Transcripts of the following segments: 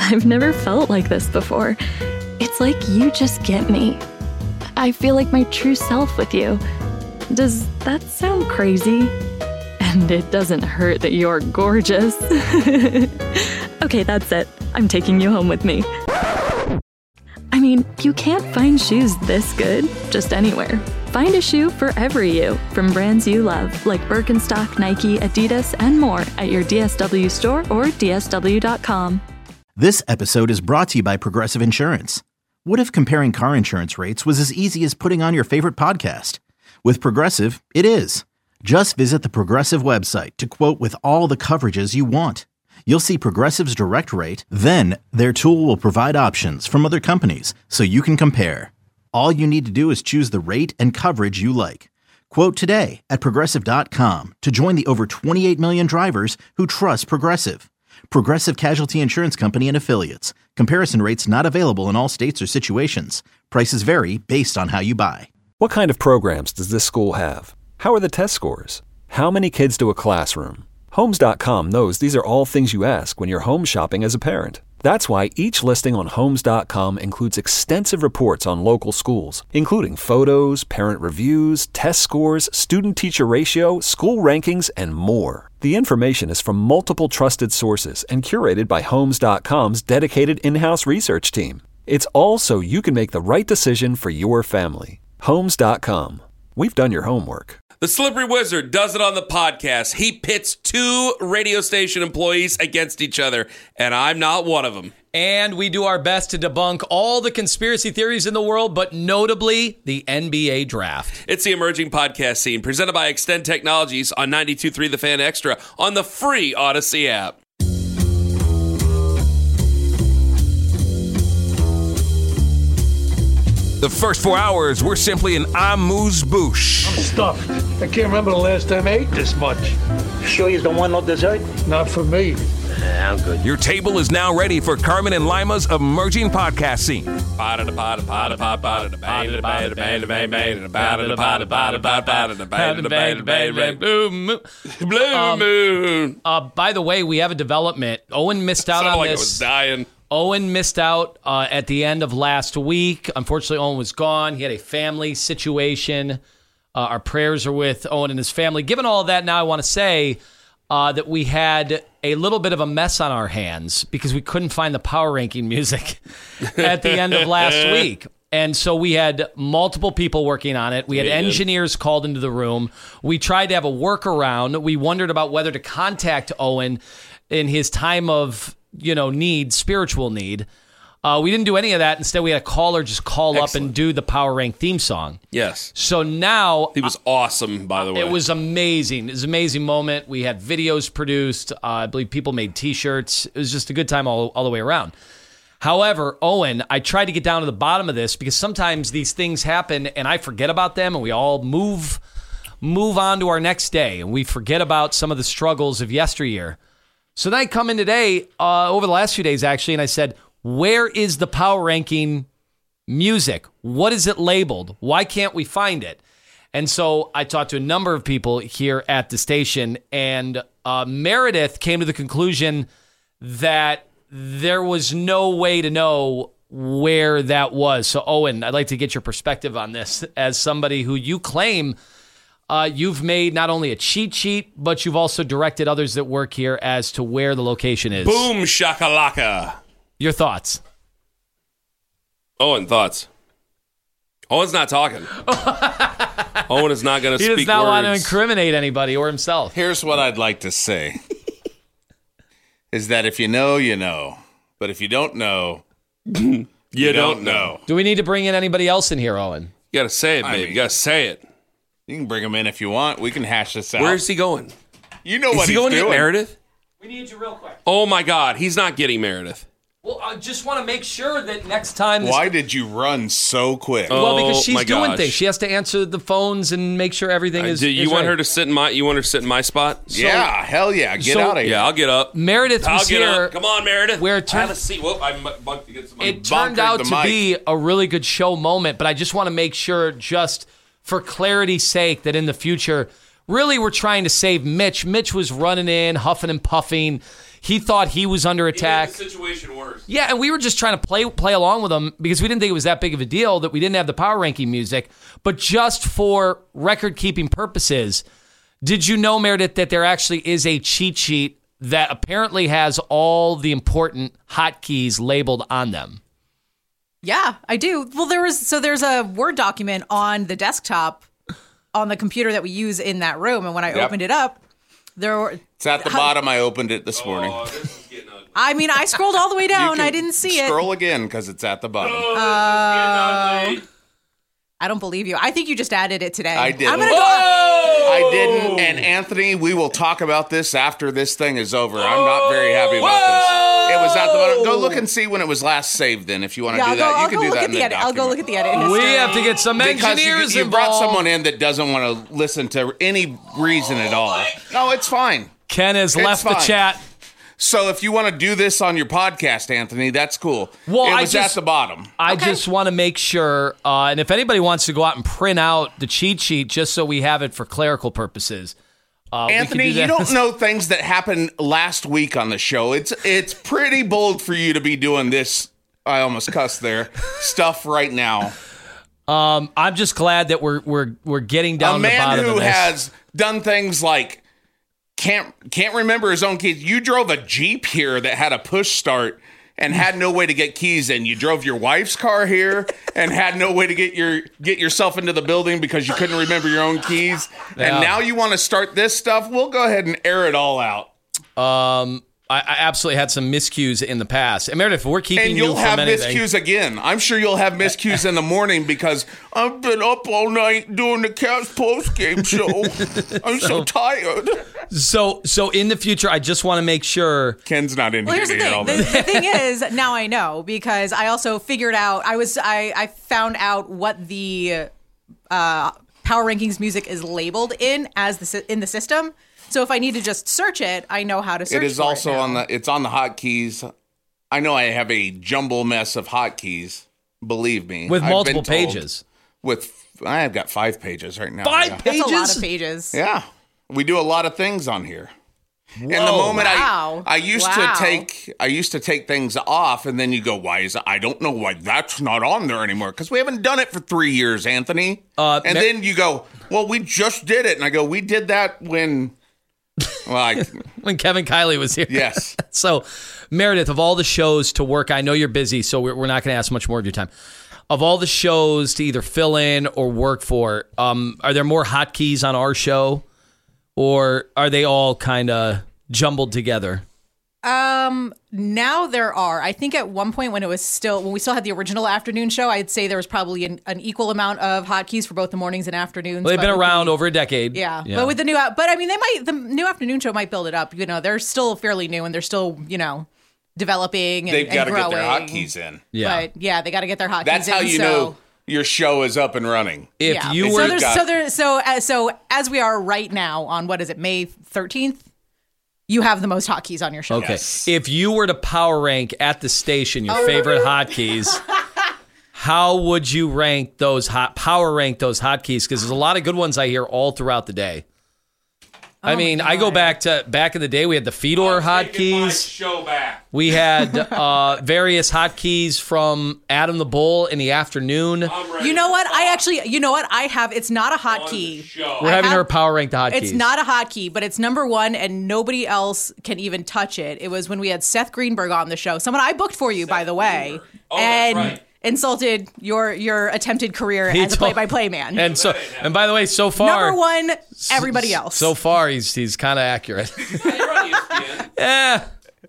I've never felt like this before. It's like you just get me. I feel like my true self with you. Does that sound crazy? And it doesn't hurt that you're gorgeous. Okay, that's it. I'm taking you home with me. I mean, you can't find shoes this good just anywhere. Find a shoe for every you from brands you love, like Birkenstock, Nike, Adidas, and more at your DSW store or DSW.com. This episode is brought to you by Progressive Insurance. What if comparing car insurance rates was as easy as putting on your favorite podcast? With Progressive, it is. Just visit the Progressive website to quote with all the coverages you want. You'll see Progressive's direct rate, then their tool will provide options from other companies so you can compare. All you need to do is choose the rate and coverage you like. Quote today at Progressive.com to join the over 28 million drivers who trust Progressive. Progressive Casualty Insurance Company and Affiliates. Comparison rates not available in all states or situations. Prices vary based on how you buy. What kind of programs does this school have? How are the test scores? How many kids to a classroom? Homes.com knows these are all things you ask when you're home shopping as a parent. That's why each listing on Homes.com includes extensive reports on local schools, including photos, parent reviews, test scores, student-teacher ratio, school rankings, and more. The information is from multiple trusted sources and curated by Homes.com's dedicated in-house research team. It's all so you can make the right decision for your family. Homes.com. We've done your homework. The Slippery Wizard does it on the podcast. He pits two radio station employees against each other, and I'm not one of them. And we do our best to debunk all the conspiracy theories in the world, but notably the NBA draft. It's the Emerging Podcast Scene, presented by Extend Technologies on 92.3 The Fan Extra on the free Odyssey app. The first 4 hours were simply an amuse-bouche. I'm stuffed. I can't remember the last time I ate this much. Sure you don't want no dessert? Not for me. I'm good. Your table is now ready for Carmen and Lima's Emerging Podcast Scene. Blue moon. By the way, we have a development. Owen missed out on Like this. I was dying. Owen missed out at the end of last week. Unfortunately, Owen was gone. He had a family situation. Our prayers are with Owen and his family. Given all of that, now I want to say that we had a little bit of a mess on our hands because we couldn't find the power ranking music at the end of last week. And so we had multiple people working on it. We had engineers called into the room. We tried to have a workaround. We wondered about whether to contact Owen in his time of need, spiritual need. We didn't do any of that. Instead, we had a caller just call up and do the Power Rank theme song. Yes. So now... He was awesome, by the way. It was amazing. It was an amazing moment. We had videos produced. I believe people made T-shirts. It was just a good time all the way around. However, Owen, I tried to get down to the bottom of this because sometimes these things happen and I forget about them and we all move on to our next day and we forget about some of the struggles of yesteryear. So then I come in today, over the last few days actually, and I said, where is the power ranking music? What is it labeled? Why can't we find it? And so I talked to a number of people here at the station, and Meredith came to the conclusion that there was no way to know where that was. So Owen, I'd like to get your perspective on this as somebody who you claim you've made not only a cheat sheet, but you've also directed others that work here as to where the location is. Boom shakalaka. Your thoughts? Owen, thoughts? Owen's not talking. Owen is not going to speak words. He does not want to incriminate anybody or himself. Here's what I'd like to say. Is that if you know, you know. But if you don't know, you don't know. Do we need to bring in anybody else in here, Owen? You got to say it, baby. You got to say it. You can bring him in if you want. We can hash this out. Where is he going? You know what he's doing. Is he going to get Meredith? We need you real quick. Oh, my God. He's not getting Meredith. Well, I just want to make sure that next time... Why did you run so quick? Well, because she's doing things. She has to answer the phones and make sure everything is You want right. her to sit in my? You want her to sit in my spot? Yeah, hell yeah. Get out of here. Yeah, I'll get up. Meredith was here. Up. Come on, Meredith. Where I have a seat. Whoop, I'm bumped to get some. It turned out to be a really good show moment, but I just want to make sure, just for clarity's sake, that in the future, really we're trying to save Mitch. Mitch was running in, huffing and puffing. He thought he was under attack. It made the situation worse. Yeah, and we were just trying to play along with him because we didn't think it was that big of a deal that we didn't have the power ranking music. But just for record-keeping purposes, did you know, Meredith, that there actually is a cheat sheet that apparently has all the important hotkeys labeled on them? Yeah, I do. Well, there's a Word document on the desktop on the computer that we use in that room, and when I opened it up, it's at the bottom. I opened it this morning. This is getting ugly. I mean, I scrolled all the way down. I didn't see it. Scroll again because it's at the bottom. This is getting ugly. I don't believe you. I think you just added it today. I didn't. I'm gonna go. I didn't. And Anthony, we will talk about this after this thing is over. I'm not very happy about this. It was at the bottom. Go look and see when it was last saved. Then, if you want to do that, you can do that in the document. I'll go look at the edit. We have to get some engineers because you involved. brought someone in that doesn't want to listen to any reason at all. No, it's fine. Ken has left the chat. So if you want to do this on your podcast, Anthony, that's cool. Well, it was at the bottom. I just want to make sure, and if anybody wants to go out and print out the cheat sheet just so we have it for clerical purposes, Anthony, you don't know things that happened last week on the show. It's pretty bold for you to be doing this. I almost cussed there. Stuff right now. I'm just glad that we're getting down the bottom of this. A man who has done things like can't remember his own keys. You drove a Jeep here that had a push start and had no way to get keys in. You drove your wife's car here and had no way to get yourself into the building because you couldn't remember your own keys. Yeah. And now you want to start this stuff? We'll go ahead and air it all out. I absolutely had some miscues in the past. And Meredith, we're keeping you from anything. And you'll have miscues again. I'm sure you'll have miscues in the morning because I've been up all night doing the Cavs post-game show. I'm so tired. So in the future, I just want to make sure. Ken's not in here. Here's the thing. The thing is, now I know because I also figured out, I found out what the Power Rankings music is labeled in the system. So if I need to just search it, I know how to search it. It is also it's on the hotkeys. I know I have a jumble mess of hotkeys. Believe me. With multiple pages. I've got 5 pages right now. 5 pages? That's a lot of pages. Yeah. We do a lot of things on here. Whoa. And the moment I used to take things off, and then you go, I don't know why that's not on there anymore, because we haven't done it for 3 years, Anthony. Then you go, well, we just did it. And I go, we did that when Kevin Kiley was here. Yes. So, Meredith, of all the shows to work, I know you're busy, so we're not going to ask much more of your time. Of all the shows to either fill in or work for, are there more hotkeys on our show, or are they all kind of jumbled together? Now there are. I think at one point when we still had the original afternoon show, I'd say there was probably an equal amount of hotkeys for both the mornings and afternoons. Well, they've been around over a decade. Yeah. But with the the new afternoon show might build it up. They're still fairly new and they're still, developing and growing. They've got to get their hotkeys in. Yeah. But yeah, they got to get their hotkeys in. That's how you know your show is up and running. If you were so as we are right now on May 13th. You have the most hotkeys on your show. Okay. Yes. If you were to power rank at the station your favorite hotkeys, how would you rank those power rank those hotkeys? Because there's a lot of good ones I hear all throughout the day. I go back in the day. We had the Fedor hotkeys. Show back. We had various hotkeys from Adam the Bull in the afternoon. You know what? I have. It's not a hotkey. We're having her power rank the hotkeys. It's not a hotkey, but it's number 1, and nobody else can even touch it. It was when we had Seth Greenberg on the show. Someone I booked for you, by the way, and insulted your attempted career as a play-by-play man. And by the way, so far, number 1, everybody else. So far, he's kind of accurate. Yeah.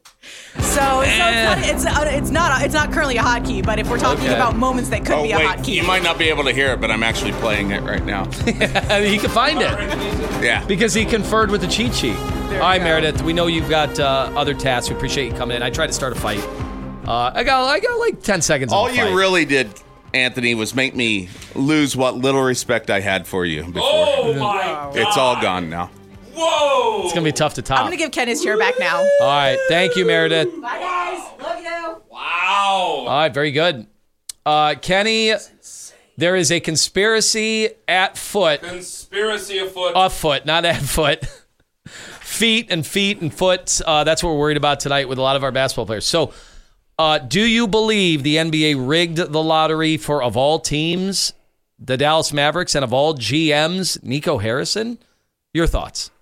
So it's not currently a hotkey, but if we're talking about moments that could be a hotkey, you might not be able to hear it, but I'm actually playing it right now. He can find it. Yeah, because he conferred with the cheat sheet. All right, Meredith. We know you've got other tasks. We appreciate you coming in. I tried to start a fight. I got like 10 seconds. All you really did, Anthony, was make me lose what little respect I had for you before. Oh my God! It's all gone now. Whoa! It's gonna be tough to top. I'm gonna give Ken his chair back now. All right, thank you, Meredith. Bye, guys. Love you. Wow. All right, very good. Kenny, there is a conspiracy at foot. Conspiracy afoot. Afoot, not at foot. feet and foot. That's what we're worried about tonight with a lot of our basketball players. So, do you believe the NBA rigged the lottery for, of all teams, the Dallas Mavericks, and of all GMs, Nico Harrison? Your thoughts?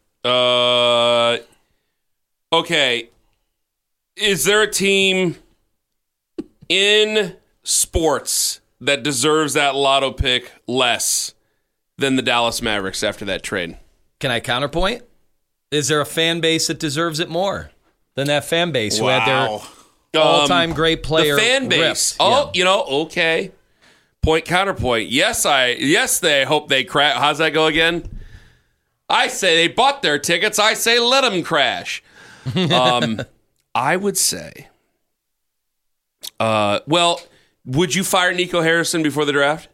Okay. Is there a team in sports that deserves that lotto pick less than the Dallas Mavericks after that trade? Can I counterpoint? Is there a fan base that deserves it more than that fan base who had their all-time great player? The fan base. Ripped? Okay. Point counterpoint. Yes, they hope they crash. How's that go again? I say they bought their tickets. I say let them crash. I would say, would you fire Nico Harrison before the draft?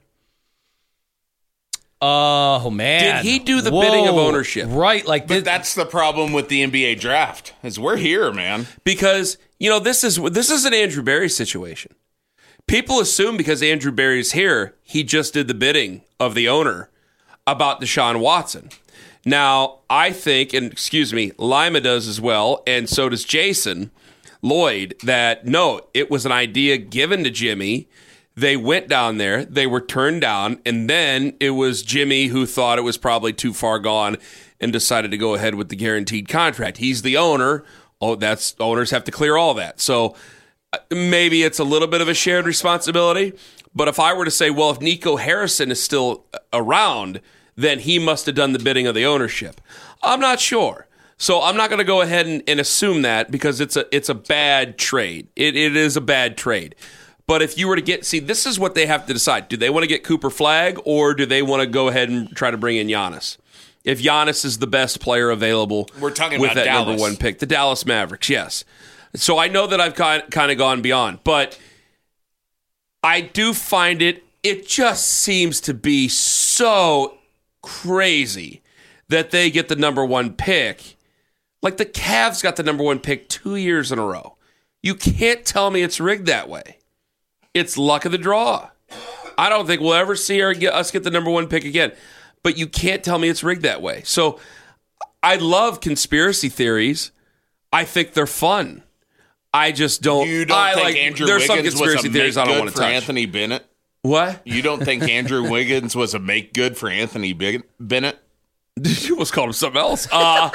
Oh, man. Did he do the bidding of ownership? Right. But that's the problem with the NBA draft, is we're here, man. Because, this is an Andrew Barry situation. People assume because Andrew Barry's here, he just did the bidding of the owner about Deshaun Watson. Now, I think, and excuse me, Lima does as well, and so does Jason Lloyd, that no, it was an idea given to Jimmy. They went down there, they were turned down, and then it was Jimmy who thought it was probably too far gone and decided to go ahead with the guaranteed contract. He's the owner. Owners have to clear all that. So maybe it's a little bit of a shared responsibility. But if I were to say, well, if Nico Harrison is still around, then he must have done the bidding of the ownership. I'm not sure. So I'm not going to go ahead and assume that, because it's a bad trade. It is a bad trade. But if you were to this is what they have to decide. Do they want to get Cooper Flagg, or do they want to go ahead and try to bring in Giannis? If Giannis is the best player available, we're talking with about that Dallas. number one pick, the Dallas Mavericks, yes. So I know that I've kind of gone beyond, but I do find it just seems to be so crazy that they get the number one pick. Like the Cavs got the number one pick 2 years in a row. You can't tell me it's rigged that way. It's luck of the draw. I don't think we'll ever see us get the number one pick again. But you can't tell me it's rigged that way. So I love conspiracy theories. I think they're fun. I just don't. You don't think Andrew there's Wiggins some conspiracy was a theories I don't make want good to for touch. Anthony Bennett? What? You don't think Andrew Wiggins was a make good for Anthony Bennett? You almost called him something else.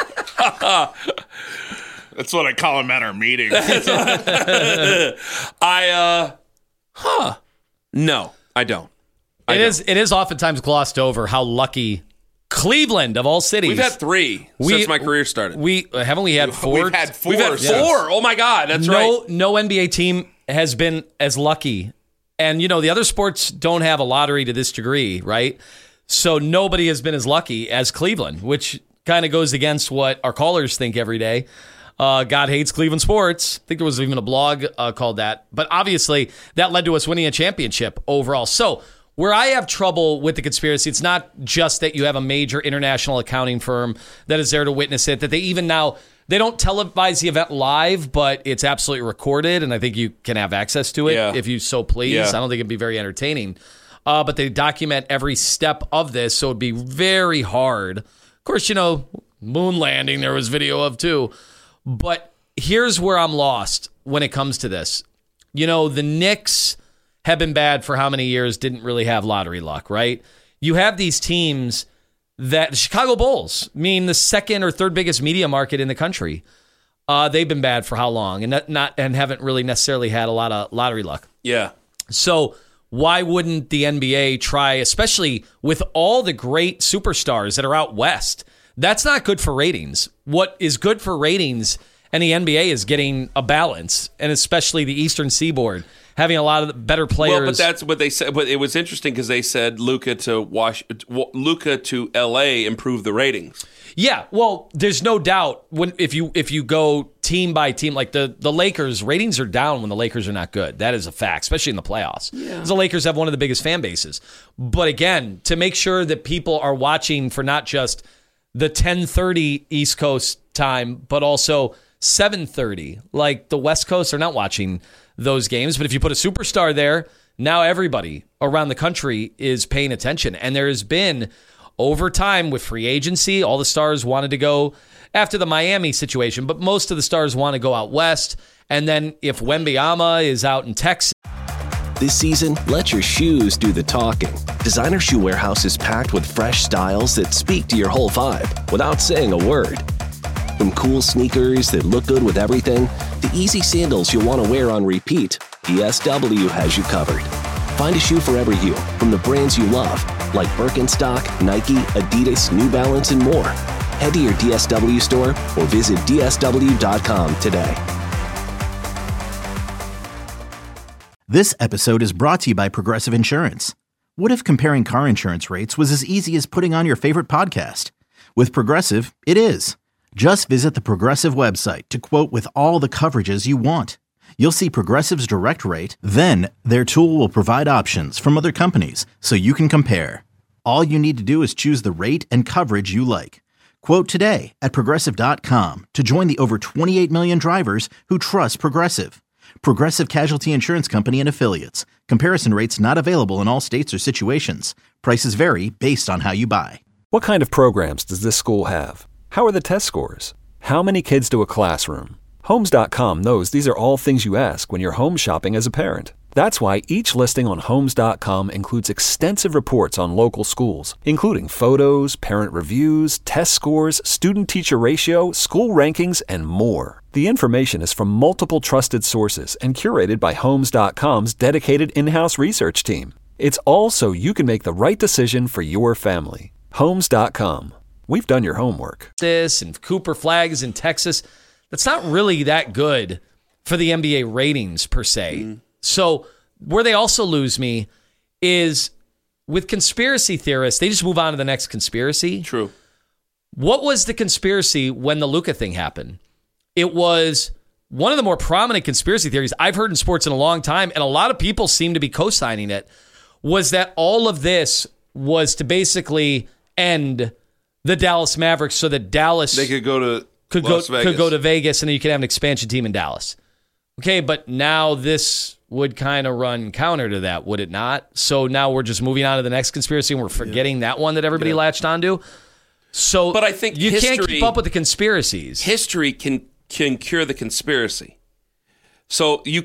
That's what I call him at our meetings. No, I don't. It is oftentimes glossed over how lucky Cleveland, of all cities. We've had three since my career started. Haven't we had four? We've had four. We've had four. Oh my God, that's right. No NBA team has been as lucky. And, the other sports don't have a lottery to this degree, right? So nobody has been as lucky as Cleveland, which kind of goes against what our callers think every day. God hates Cleveland sports. I think there was even a blog called that. But obviously, that led to us winning a championship overall. So where I have trouble with the conspiracy, it's not just that you have a major international accounting firm that is there to witness it, that they even now, they don't televise the event live, but it's absolutely recorded, and I think you can have access to it if you so please. Yeah. I don't think it'd be very entertaining. But they document every step of this, so it'd be very hard. Of course, moon landing there was video of too. But here's where I'm lost when it comes to this. The Knicks have been bad for how many years, didn't really have lottery luck, right? You have these teams that the Chicago Bulls, the second or third biggest media market in the country. They've been bad for how long, and haven't really necessarily had a lot of lottery luck. Yeah. So why wouldn't the NBA try, especially with all the great superstars that are out west? That's not good for ratings. What is good for ratings and the NBA is getting a balance, and especially the Eastern Seaboard having a lot of better players. Well, but that's what they said. But it was interesting because they said Luka to LA improved the ratings. Yeah, well, there's no doubt if you go team by team, like the Lakers, ratings are down when the Lakers are not good. That is a fact, especially in the playoffs. Yeah. The Lakers have one of the biggest fan bases. But again, to make sure that people are watching for not just the 10:30 East Coast time, but also 7:30. Like the West Coast are not watching those games. But if you put a superstar there, now everybody around the country is paying attention. And there has been, over time with free agency, all the stars wanted to go after the Miami situation, but most of the stars want to go out west. And then if Wembanyama is out in Texas. This season, let your shoes do the talking. Designer Shoe Warehouse is packed with fresh styles that speak to your whole vibe without saying a word. From cool sneakers that look good with everything, to easy sandals you'll want to wear on repeat, DSW has you covered. Find a shoe for every you, from the brands you love, like Birkenstock, Nike, Adidas, New Balance, and more. Head to your DSW store or visit DSW.com today. This episode is brought to you by Progressive Insurance. What if comparing car insurance rates was as easy as putting on your favorite podcast? With Progressive, it is. Just visit the Progressive website to quote with all the coverages you want. You'll see Progressive's direct rate, then their tool will provide options from other companies so you can compare. All you need to do is choose the rate and coverage you like. Quote today at Progressive.com to join the over 28 million drivers who trust Progressive. Progressive Casualty Insurance Company and Affiliates. Comparison rates not available in all states or situations. Prices vary based on how you buy. What kind of programs does this school have? How are the test scores? How many kids do a classroom? Homes.com knows these are all things you ask when you're home shopping as a parent. That's why each listing on Homes.com includes extensive reports on local schools, including photos, parent reviews, test scores, student-teacher ratio, school rankings, and more. The information is from multiple trusted sources and curated by Homes.com's dedicated in-house research team. It's all so you can make the right decision for your family. Homes.com. We've done your homework. This and Cooper Flags in Texas, that's not really that good for the NBA ratings per se. So where they also lose me is with conspiracy theorists, they just move on to the next conspiracy. True. What was the conspiracy when the Luka thing happened? It was one of the more prominent conspiracy theories I've heard in sports in a long time, and a lot of people seem to be co-signing it, was that all of this was to basically end the Dallas Mavericks so that Dallas They could go to could go to Vegas, and then you could have an expansion team in Dallas. Okay, but now this would kind of run counter to that, would it not? So now we're just moving on to the next conspiracy, and we're forgetting that one that everybody latched onto. So, but I think you can't keep up with the conspiracies. History can cure the conspiracy. So you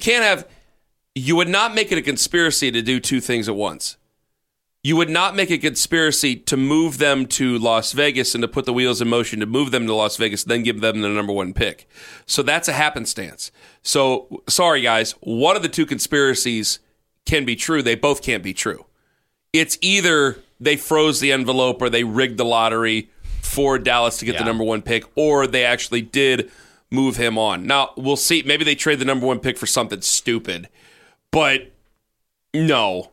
would not make it a conspiracy to do two things at once. You would not make a conspiracy to move them to Las Vegas and to put the wheels in motion to move them to Las Vegas, then give them the number one pick. So that's a happenstance. So, sorry, guys. One of the two conspiracies can be true. They both can't be true. It's either they froze the envelope or they rigged the lottery for Dallas to get the number one pick, or they actually did move him on. Now, we'll see. Maybe they trade the number one pick for something stupid. But no.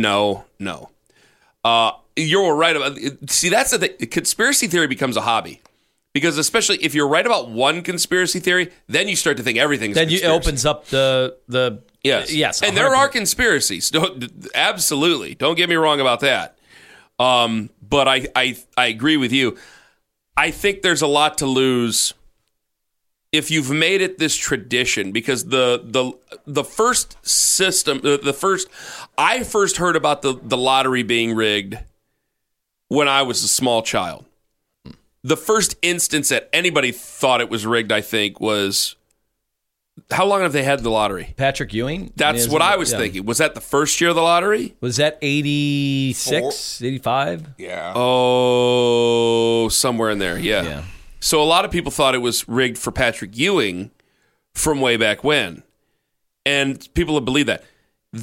You're right about. See, that's the thing. Conspiracy theory becomes a hobby, because especially if you're right about one conspiracy theory, then you start to think everything's. Then it opens up the yes, and there are conspiracies. Absolutely, don't get me wrong about that. But I agree with you. I think there's a lot to lose if you've made it this tradition, because the first system, I first heard about the lottery being rigged when I was a small child. The first instance that anybody thought it was rigged, I think, was, how long have they had the lottery? Patrick Ewing? That's what I was thinking. Was that the first year of the lottery? Was that 86, 85? Yeah. Oh, somewhere in there, yeah. So a lot of people thought it was rigged for Patrick Ewing from way back when. And people have believed that.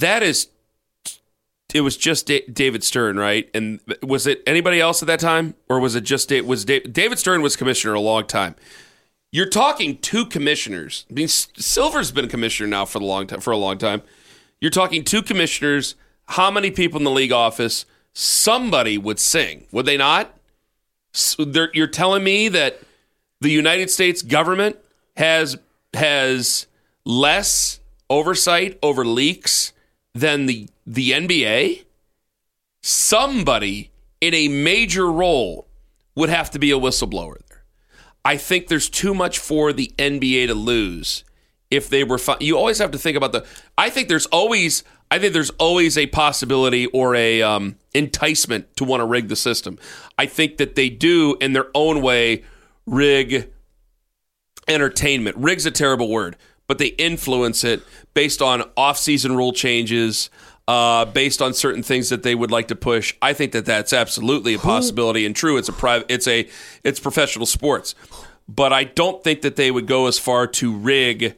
It was just David Stern, right? And was it anybody else at that time? Or was it just David Stern was commissioner a long time. You're talking two commissioners. I mean, Silver's been a commissioner now for a long time. You're talking two commissioners. How many people in the league office? Somebody would sing, would they not? So you're telling me that the United States government has less oversight over leaks than the NBA? Somebody in a major role would have to be a whistleblower there. I think there's too much for the NBA to lose if they were. You always have to think about I think there's always a possibility or a enticement to want to rig the system. I think that they do, in their own way, rig entertainment. Rig's a terrible word, but they influence it based on off-season rule changes, based on certain things that they would like to push. I think that that's absolutely a possibility and true. It's professional sports, but I don't think that they would go as far to rig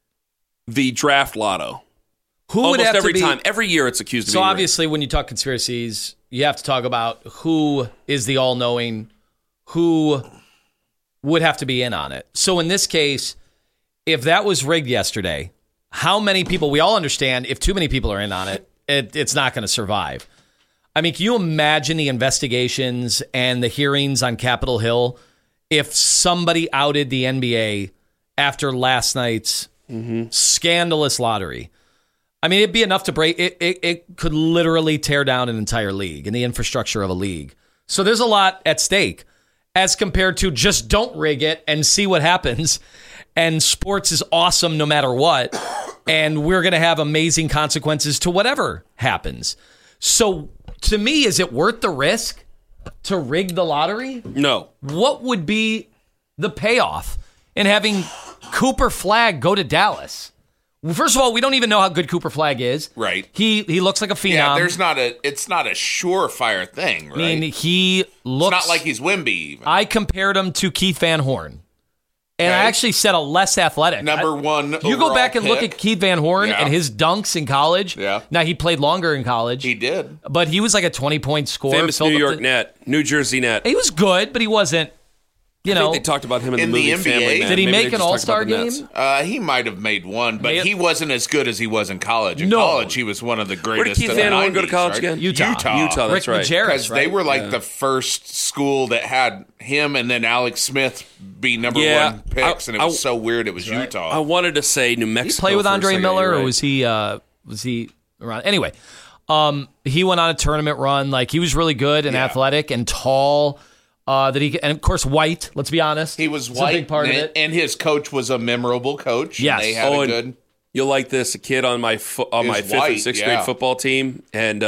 the draft lotto. Who almost would have every to be, time, every year it's accused of so being obviously rigged. when you talk conspiracies, you have to talk about who is the all-knowing, who would have to be in on it. So in this case, if that was rigged yesterday, how many people, we all understand if too many people are in on it, it's not going to survive. I mean, can you imagine the investigations and the hearings on Capitol Hill if somebody outed the NBA after last night's scandalous lottery? I mean, it'd be enough to break. It could literally tear down an entire league and the infrastructure of a league. So there's a lot at stake as compared to just don't rig it and see what happens. And sports is awesome no matter what. And we're going to have amazing consequences to whatever happens. So to me, is it worth the risk to rig the lottery? No. What would be the payoff in having Cooper Flagg go to Dallas? Well, first of all, we don't even know how good Cooper Flagg is. Right. He looks like a phenom. Yeah, it's not a surefire thing, right? I mean, he looks... It's not like he's Wemby, even. I compared him to Keith Van Horn. And I actually said a less athletic. Number one You go back and look pick. at Keith Van Horn and his dunks in college. Yeah. Now, he played longer in college. He did. But he was like a 20-point scorer. Famous New York net, New Jersey net. He was good, but he wasn't, I think they talked about him in the movie NBA. Family Man. Did he Maybe make they an just talked All-Star about the game? Nets. He might have made one, but May- he wasn't as good as he was in college. In No. college, he was one of the greatest. Where did Keith of the Van Horn go to 90s, college right? again? Utah. Utah, that's Rick right. Majerus, Because they right? were like the first school that had him and then Alex Smith be number one picks, and it was so weird. It was Utah. I wanted to say New Did Mexico. he play with for a Andre second, Miller, you're or right. was he around? Anyway, he went on a tournament run. Like, he was really good and athletic and tall. And of course, white. Let's be honest, He was It's white, a big part of it. and his coach was a memorable coach. and Yes. they had a good. You'll like this. A kid on my fifth white, and sixth grade football team, and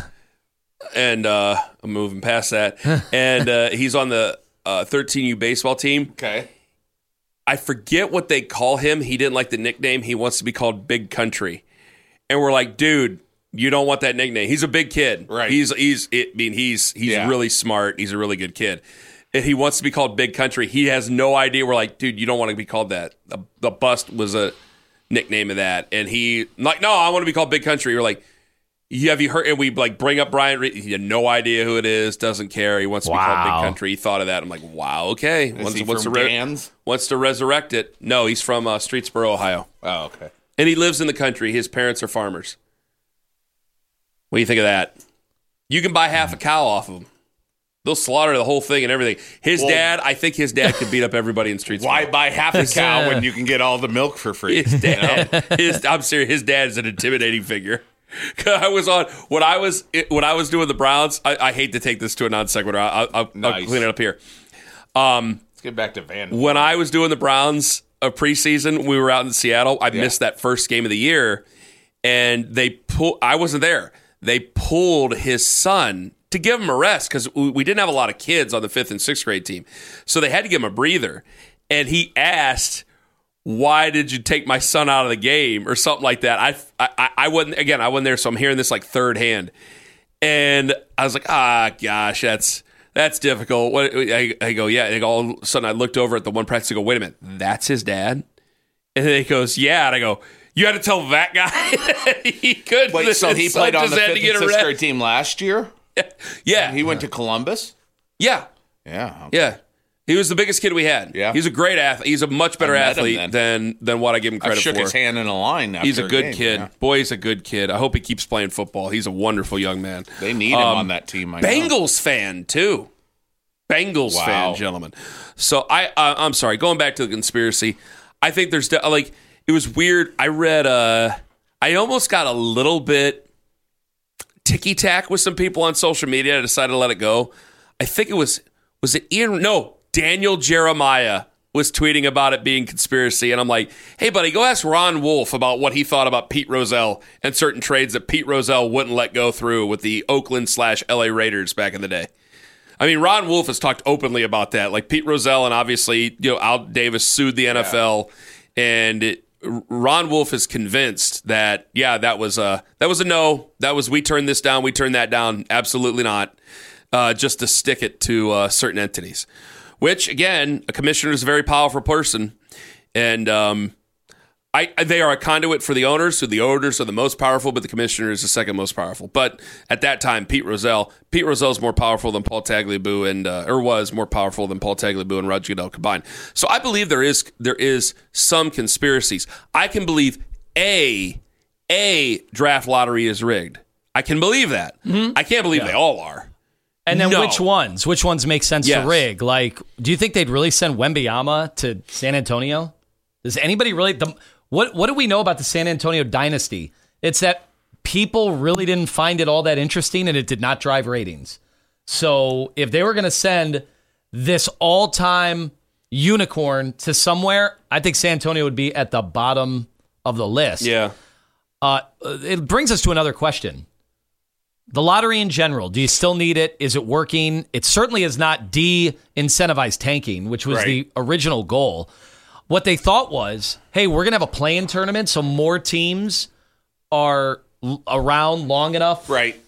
I'm moving past that. And he's on the 13U baseball team. Okay. I forget what they call him. He didn't like the nickname. He wants to be called Big Country, and we're like, dude, you don't want that nickname. He's a big kid, right? He's really smart. He's a really good kid. And he wants to be called Big Country. He has no idea. We're like, dude, you don't want to be called that. The Bust was a nickname of that, and he like, no, I want to be called Big Country. We're like, have you heard? And we like bring up Brian Reed. He had no idea who it is. Doesn't care. He wants to be called Big Country. He thought of that. I'm like, wow, okay. Wants to resurrect it. No, he's from Streetsboro, Ohio. Oh, okay. And he lives in the country. His parents are farmers. What do you think of that? You can buy half a cow off of them. They'll slaughter the whole thing and everything. I think his dad could beat up everybody in Streetsboro. Why buy half a cow when you can get all the milk for free? His dad, I'm serious. His dad is an intimidating figure. When I was doing the Browns. I hate to take this to a non sequitur. I'll clean it up here. Let's get back to Van. When I was doing the Browns preseason, we were out in Seattle. I missed that first game of the year, and I wasn't there. They pulled his son to give him a rest because we didn't have a lot of kids on the 5th and 6th grade team. So they had to give him a breather. And he asked, why did you take my son out of the game or something like that? I wasn't there, so I'm hearing this like third hand. And I was like, gosh, that's difficult. I go, yeah. And all of a sudden I looked over at the one practice and go, wait a minute, that's his dad? And then he goes, yeah. And I go, you had to tell that guy he couldn't. Wait, so he played on the 5th and 6th grade team last year? Yeah. He went to Columbus? Yeah. Yeah. Okay. Yeah. He was the biggest kid we had. Yeah. He's a great athlete. He's a much better athlete than what I give him credit for. I shook his hand in a line after He's a good game, kid. Yeah. Boy, he's a good kid. I hope he keeps playing football. He's a wonderful young man. They need him on that team. I know. Bengals fan, too. Bengals fan, gentlemen. So I'm sorry. Going back to the conspiracy, I think there's it was weird. I read I almost got a little bit ticky-tack with some people on social media. I decided to let it go. I think it was it Ian? No, Daniel Jeremiah was tweeting about it being conspiracy. And I'm like, hey, buddy, go ask Ron Wolf about what he thought about Pete Rozelle and certain trades that Pete Rozelle wouldn't let go through with the Oakland/LA Raiders back in the day. I mean, Ron Wolf has talked openly about that. Like Pete Rozelle and obviously, Al Davis sued the NFL, and Ron Wolf is convinced that that was a no. That was we turned this down, we turned that down. Absolutely not. Just to stick it to certain entities, which again, a commissioner is a very powerful person, and they are a conduit for the owners. So the owners are the most powerful, but the commissioner is the second most powerful. But at that time, Pete Rozelle is more powerful than Paul Tagliabue or was more powerful than Paul Tagliabue and Roger Goodell combined. So I believe there is some conspiracies. I can believe a draft lottery is rigged. I can believe that. Mm-hmm. I can't believe they all are. And then which ones? Which ones make sense to rig? Like, do you think they'd really send Wembanyama to San Antonio? Does anybody really? What do we know about the San Antonio dynasty? It's that people really didn't find it all that interesting, and it did not drive ratings. So if they were going to send this all-time unicorn to somewhere, I think San Antonio would be at the bottom of the list. Yeah. It brings us to another question. The lottery in general, do you still need it? Is it working? It certainly is not de-incentivized tanking, which was the original goal. What they thought was, hey, we're going to have a play-in tournament so more teams are around long enough. Right.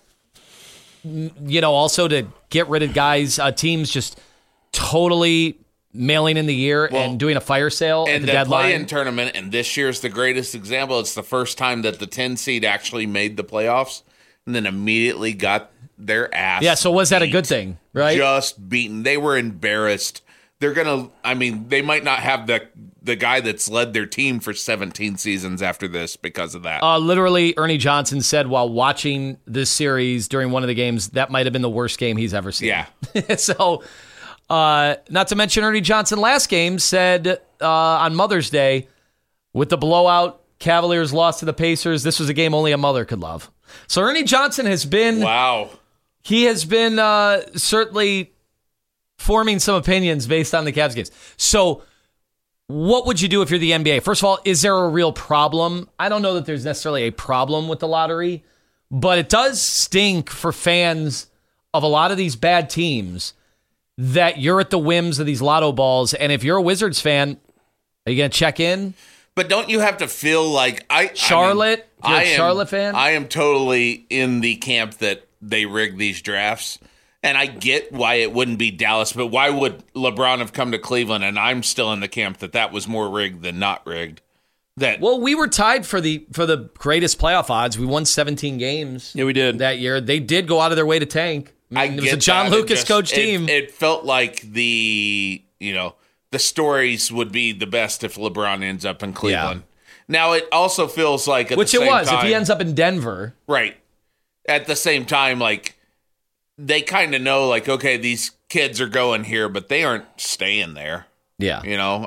Also to get rid of guys, teams just totally mailing in the year and doing a fire sale at the deadline. And the play-in tournament, and this year's the greatest example. It's the first time that the 10 seed actually made the playoffs and then immediately got their ass so was that a good thing, right? Just beaten. They were embarrassed. They're going to, they might not have the guy that's led their team for 17 seasons after this because of that. Literally, Ernie Johnson said while watching this series during one of the games, that might have been the worst game he's ever seen. Yeah. So, not to mention Ernie Johnson last game said on Mother's Day, with the blowout, Cavaliers lost to the Pacers, this was a game only a mother could love. So Ernie Johnson has been... Wow. He has been certainly forming some opinions based on the Cavs games. So what would you do if you're the NBA? First of all, is there a real problem? I don't know that there's necessarily a problem with the lottery, but it does stink for fans of a lot of these bad teams that you're at the whims of these lotto balls. And if you're a Wizards fan, are you going to check in? But don't you have to feel like Charlotte? I am a Charlotte fan? I am totally in the camp that they rig these drafts. And I get why it wouldn't be Dallas, but why would LeBron have come to Cleveland? And I'm still in the camp that was more rigged than not rigged. Well, we were tied for the greatest playoff odds. We won 17 games. Yeah, we did that year. They did go out of their way to tank. It was a John Lucas coach team. It felt like the stories would be the best if LeBron ends up in Cleveland. Yeah. Now it also feels like if he ends up in Denver, right? At the same time, like they kind of know, like, okay, these kids are going here, but they aren't staying there. Yeah,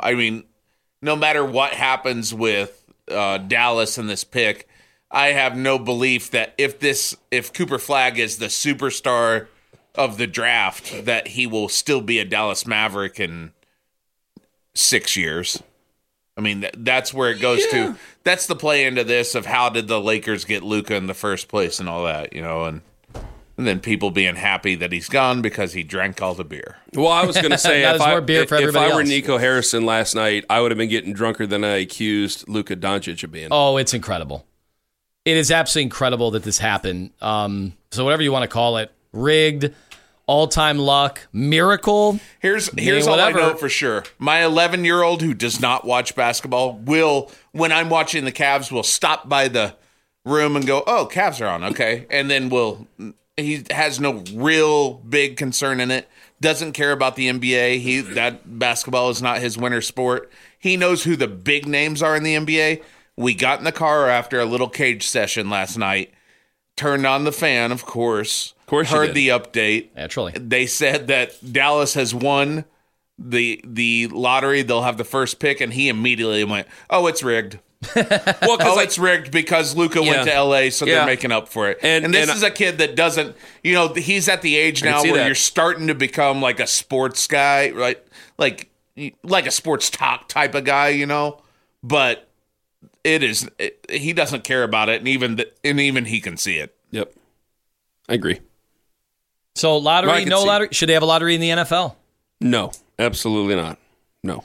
no matter what happens with Dallas and this pick, I have no belief that if Cooper Flagg is the superstar of the draft, that he will still be a Dallas Maverick in 6 years. That's where it goes to. That's the play into this of how did the Lakers get Luka in the first place and all that, and then people being happy that he's gone because he drank all the beer. Well, I was going to say, if I were were Nico Harrison last night, I would have been getting drunker than I accused Luka Doncic of being. Oh, it's incredible. It is absolutely incredible that this happened. So whatever you want to call it, rigged, all-time luck, miracle. Here's all I know for sure. My 11-year-old who does not watch basketball will, when I'm watching the Cavs, will stop by the room and go, "Oh, Cavs are on, okay," and then he has no real big concern in it. Doesn't care about the NBA. That basketball is not his winter sport. He knows who the big names are in the NBA. We got in the car after a little cage session last night. Turned on the fan, of course. Heard the update. Naturally. They said that Dallas has won the lottery. They'll have the first pick, and he immediately went, "Oh, it's rigged." It's rigged because Luka went to LA, so they're making up for it. And this is a kid that doesn't, he's at the age now where you're starting to become like a sports guy, right? Like a sports talk type of guy, But he doesn't care about it, and even he can see it. Yep, I agree. So lottery, I can no see. lottery? Should they have a lottery in the NFL? No, absolutely not. No.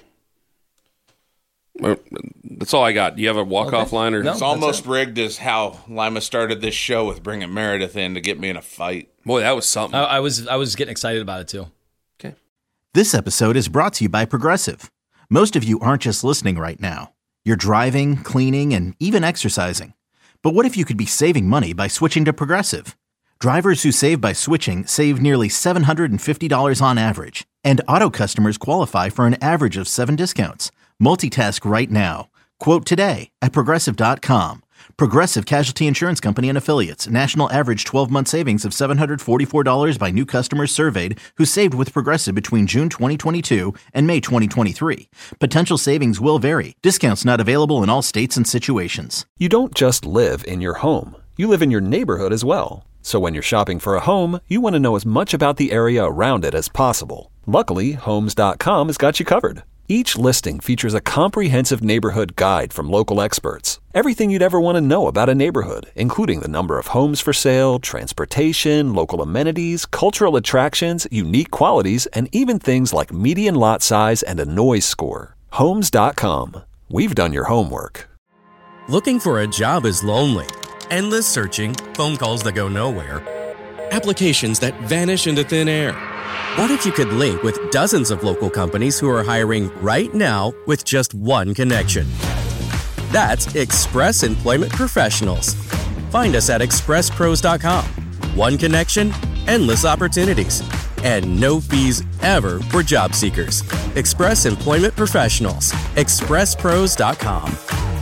That's all I got. Do you have a walk-off line? Or No. It's almost rigged as how Lima started this show with bringing Meredith in to get me in a fight. Boy, that was something. I was getting excited about it too. Okay. This episode is brought to you by Progressive. Most of you aren't just listening right now. You're driving, cleaning, and even exercising. But what if you could be saving money by switching to Progressive? Drivers who save by switching save nearly $750 on average. And auto customers qualify for an average of 7 discounts. Multitask right now. Quote today at Progressive.com. Progressive Casualty Insurance Company and Affiliates. National average 12-month savings of $744 by new customers surveyed who saved with Progressive between June 2022 and May 2023. Potential savings will vary. Discounts not available in all states and situations. You don't just live in your home. You live in your neighborhood as well. So when you're shopping for a home, you want to know as much about the area around it as possible. Luckily, Homes.com has got you covered. Each listing features a comprehensive neighborhood guide from local experts. Everything you'd ever want to know about a neighborhood, including the number of homes for sale, transportation, local amenities, cultural attractions, unique qualities, and even things like median lot size and a noise score. Homes.com. We've done your homework. Looking for a job is lonely. Endless searching, phone calls that go nowhere, applications that vanish into thin air. What if you could link with dozens of local companies who are hiring right now with just one connection? That's Express Employment Professionals. Find us at expresspros.com. One connection, endless opportunities, and no fees ever for job seekers. Express Employment Professionals. expresspros.com.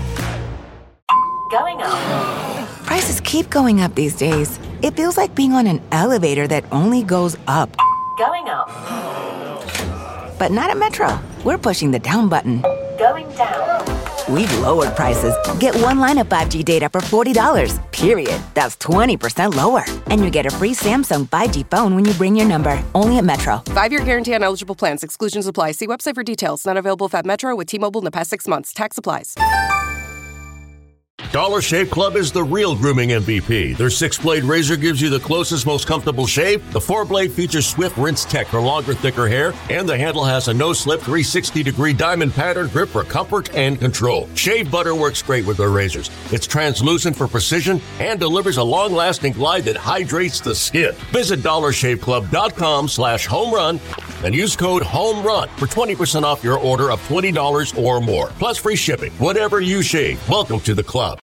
Going up. Prices keep going up these days. It feels like being on an elevator that only goes up. Going up. But not at Metro. We're pushing the down button. Going down. We've lowered prices. Get one line of 5G data for $40, period. That's 20% lower. And you get a free Samsung 5G phone when you bring your number. Only at Metro. 5-year guarantee on eligible plans. Exclusions apply. See website for details. Not available at Metro with T-Mobile in the past 6 months. Tax applies. Dollar Shave Club is the real grooming MVP. Their 6-blade razor gives you the closest, most comfortable shave. The 4-blade features Swift Rinse Tech for longer, thicker hair. And the handle has a no-slip 360-degree diamond pattern grip for comfort and control. Shave butter works great with their razors. It's translucent for precision and delivers a long-lasting glide that hydrates the skin. Visit DollarShaveClub.com/homerun and use code HOMERUN for 20% off your order of $20 or more. Plus free shipping. Whatever you shave, welcome to the club.